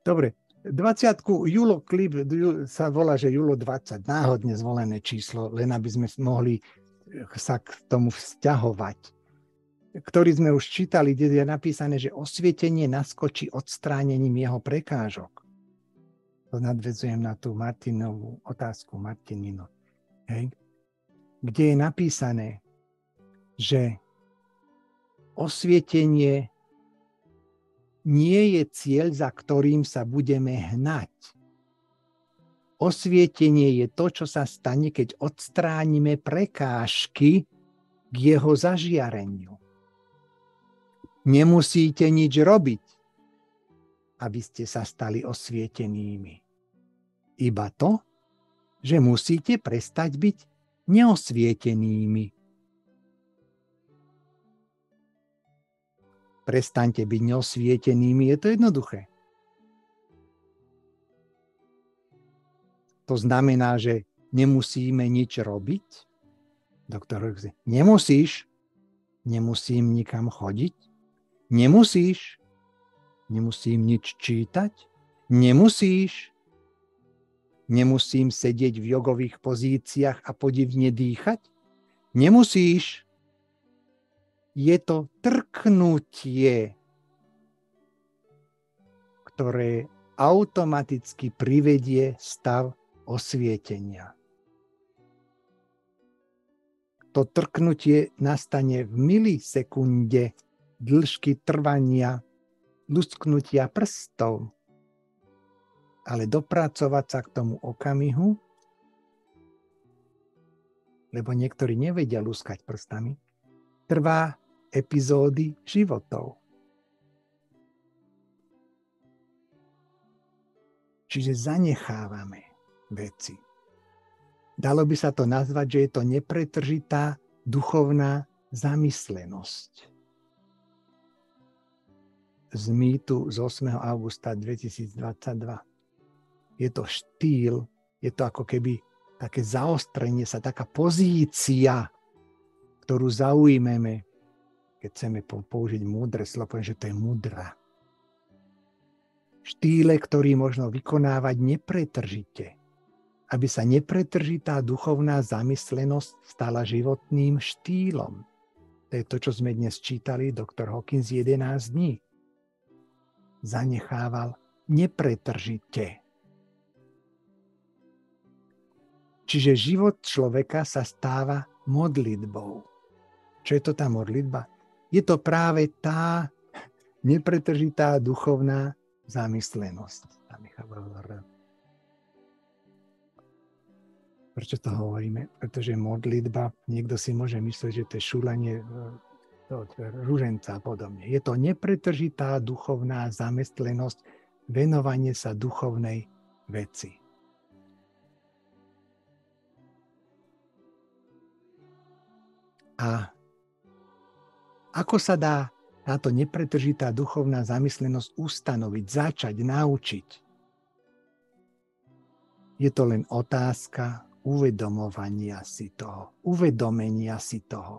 Dobre, 20. Julo klip sa volá, že Julo 20, náhodne zvolené číslo, len aby sme mohli sa k tomu vzťahovať. Ktorý sme už čítali, kde je napísané, že osvietenie naskočí odstránením jeho prekážok. To nadväzujem na tú Martinovú otázku, Martinino. Hej? Kde je napísané, že osvietenie nie je cieľ, za ktorým sa budeme hnať. Osvietenie je to, čo sa stane, keď odstránime prekážky k jeho zažiareniu. Nemusíte nič robiť, aby ste sa stali osvietenými. Iba to, že musíte prestať byť neosvietenými. Prestaňte byť neosvietenými, je to jednoduché. To znamená, že nemusíme nič robiť. Doktor hovorí, nemusíš, nemusím nikam chodiť, nemusíš, nemusím nič čítať, nemusíš, nemusím sedieť v jogových pozíciách a podivne dýchať, nemusíš. Je to trknutie, ktoré automaticky privedie stav osvietenia. To trknutie nastane v milisekunde dĺžky trvania lusknutia prstov. Ale dopracovať sa k tomu okamihu, lebo niektorí nevedia luskať prstami, trvá epizódy životov. Čiže zanechávame veci. Dalo by sa to nazvať, že je to nepretržitá duchovná zamyslenosť. Z mýtu z 8. augusta 2022. Je to štýl, je to ako keby také zaostrenie sa, taká pozícia, ktorú zaujmeme, keď chceme použiť múdre slovo, poviem, že to je mudra. Štýle, ktorý možno vykonávať nepretržite, aby sa nepretržitá duchovná zamyslenosť stala životným štýlom. To je to, čo sme dnes čítali, doktor Hawkins 11 dní. Zanechával nepretržite. Čiže život človeka sa stáva modlitbou. Čo je to tá modlitba? Je to práve tá nepretržitá duchovná zamyslenosť. Prečo to hovoríme? Pretože modlitba, niekto si môže myslieť, že to je šúlanie ruženca a podobne. Je to nepretržitá duchovná zamyslenosť, venovanie sa duchovnej veci. A ako sa dá táto nepretržitá duchovná zamyslenosť ustanoviť, začať, naučiť? Je to len otázka uvedomenia si toho, uvedomenia si toho.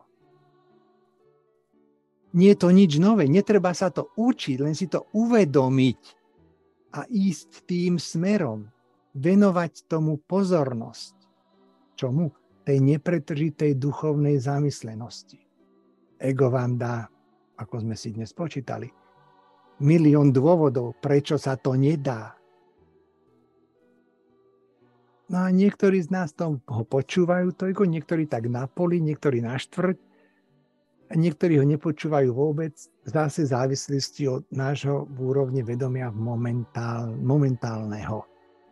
Nie je to nič nové, netreba sa to učiť, len si to uvedomiť a ísť tým smerom, venovať tomu pozornosť. Čomu? Tej nepretržitej duchovnej zamyslenosti. Ego vám dá, ako sme si dnes počítali, 1 000 000 dôvodov, prečo sa to nedá. No a niektorí z nás ho počúvajú, to ego, niektorí tak na poli, niektorí na štvrť, a niektorí ho nepočúvajú vôbec, zase závislosti od nášho úrovne vedomia momentálneho.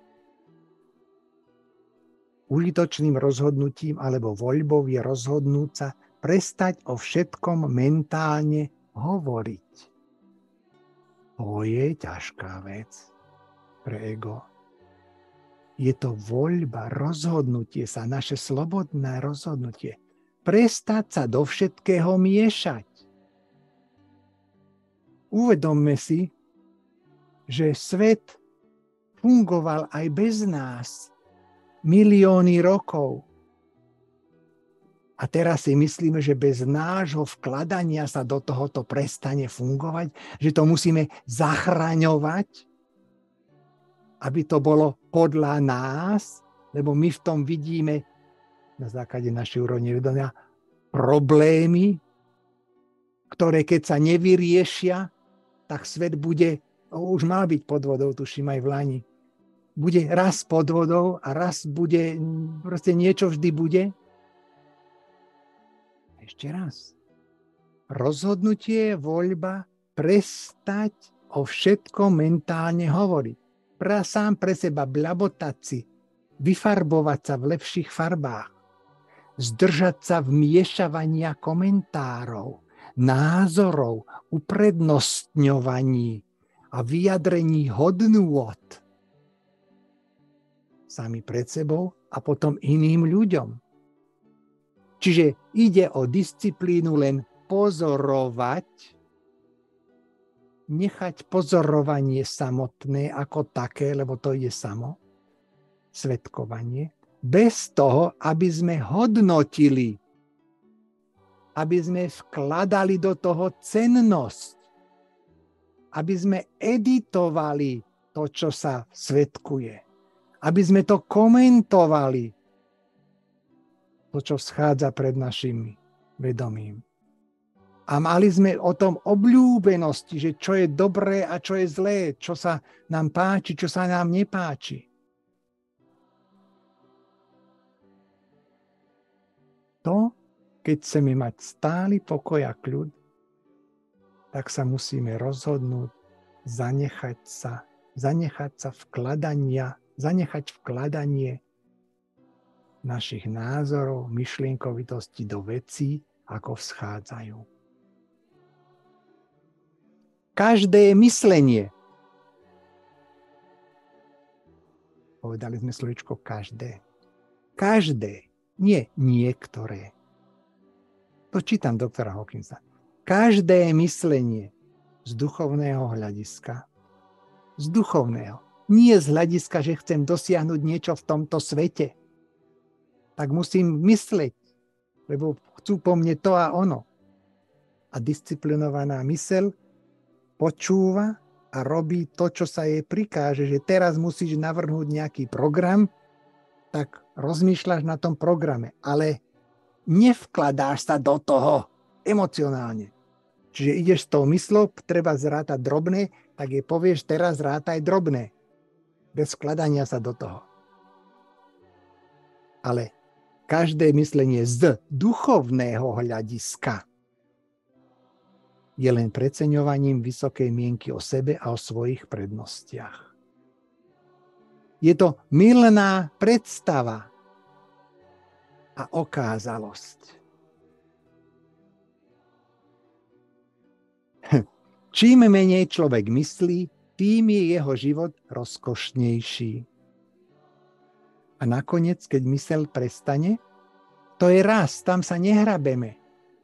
Užitočným rozhodnutím alebo voľbou je rozhodnúť sa prestať o všetkom mentálne hovoriť. To je ťažká vec pre ego. Je to voľba, rozhodnutie sa, naše slobodné rozhodnutie. Prestať sa do všetkého miešať. Uvedomme si, že svet fungoval aj bez nás milióny rokov. A teraz si myslíme, že bez nášho vkladania sa do tohoto prestane fungovať, že to musíme zachraňovať. aby to bolo podľa nás, lebo my v tom vidíme na základe našej úrovne vedomia problémy, ktoré keď sa nevyriešia, tak svet bude, už mal byť pod vodou, tuším aj v Lani, bude raz pod vodou a raz bude, proste niečo vždy bude. Ešte raz. Rozhodnutie je voľba prestať o všetko mentálne hovoriť. Sám pre seba blabotať si, vyfarbovať sa v lepších farbách, zdržať sa v miešavania komentárov, názorov, uprednostňovaní a vyjadrení hodnôt sami pred sebou a potom iným ľuďom. Čiže ide o disciplínu len pozorovať, nechať pozorovanie samotné ako také, lebo to ide samo, svedkovanie, bez toho, aby sme hodnotili, aby sme vkladali do toho cennosť, aby sme editovali to, čo sa svedkuje, aby sme to komentovali, to, čo schádza pred našim vedomím. A mali sme o tom obľúbenosti, že čo je dobré a čo je zlé, čo sa nám páči, čo sa nám nepáči. To, keď chceme mať stály pokoj a kľud, tak sa musíme rozhodnúť zanechať vkladanie našich názorov, myšlienkovitosti do vecí, ako vschádzajú. Každé myslenie. Povedali sme slovičko každé. Každé, nie niektoré. To čítam doktora Hawkinsa. Každé myslenie z duchovného hľadiska. Z duchovného. Nie z hľadiska, že chcem dosiahnuť niečo v tomto svete. Tak musím mysleť, lebo chcú po mne to a ono. A disciplinovaná myseľ počúva a robí to, čo sa jej prikáže, že teraz musíš navrhnúť nejaký program, tak rozmýšľaš na tom programe, ale nevkladáš sa do toho emocionálne. Čiže ideš s tou myslou, treba zrátať drobné, tak jej povieš, teraz rátaj drobné. Bez vkladania sa do toho. Ale každé myslenie z duchovného hľadiska je len preceňovaním vysokej mienky o sebe a o svojich prednostiach. Je to mylná predstava a okázalosť. Čím menej človek myslí, tým je jeho život rozkošnejší. A nakoniec, keď myseľ prestane, to je raz, tam sa nehrabeme.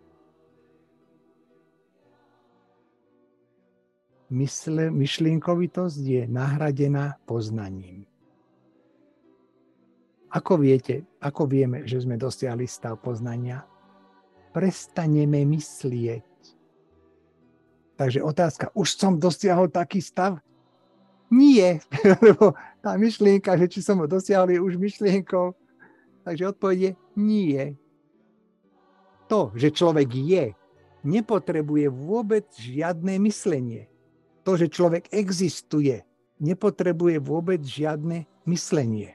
Myšlienkovitosť je nahradená poznaním. Ako vieme, že sme dosiahli stav poznania? Prestaneme myslieť. Takže otázka, už som dosiahol taký stav? Nie, lebo tá myšlienka, že či som ho dosiahol, je už myšlienkou. Takže odpoveď je nie. To, že človek je, nepotrebuje vôbec žiadne myslenie. To, že človek existuje, nepotrebuje vôbec žiadne myslenie.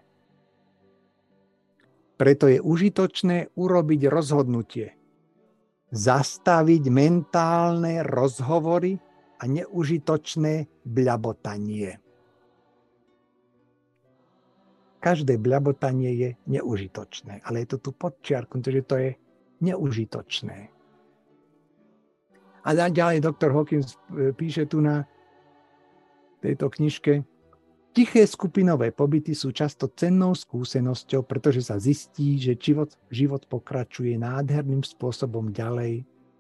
Preto je užitočné urobiť rozhodnutie. Zastaviť mentálne rozhovory a neužitočné bľabotanie. Každé bľabotanie je neužitočné, ale je to tu podčiarknuté, že to je neužitočné. A ďalej doktor Hawkins píše tu na tejto knižke: tiché skupinové pobyty sú často cennou skúsenosťou, pretože sa zistí, že život pokračuje nádherným spôsobom ďalej.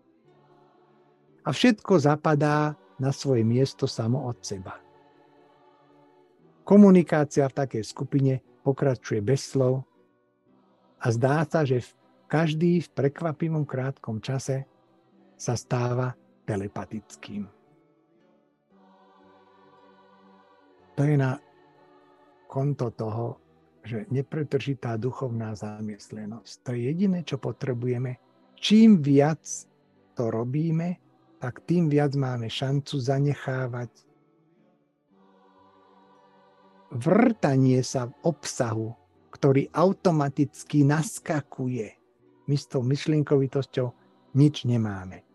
A všetko zapadá na svoje miesto samo od seba. Komunikácia v takej skupine pokračuje bez slov a zdá sa, že každý v prekvapivom krátkom čase sa stáva telepatickým. To je na konto toho, že nepretrží tá duchovná zamyslenosť. To je jediné, čo potrebujeme. Čím viac to robíme, tak tým viac máme šancu zanechávať vrtanie sa v obsahu, ktorý automaticky naskakuje. My s tou myšlienkovitosťou nič nemáme.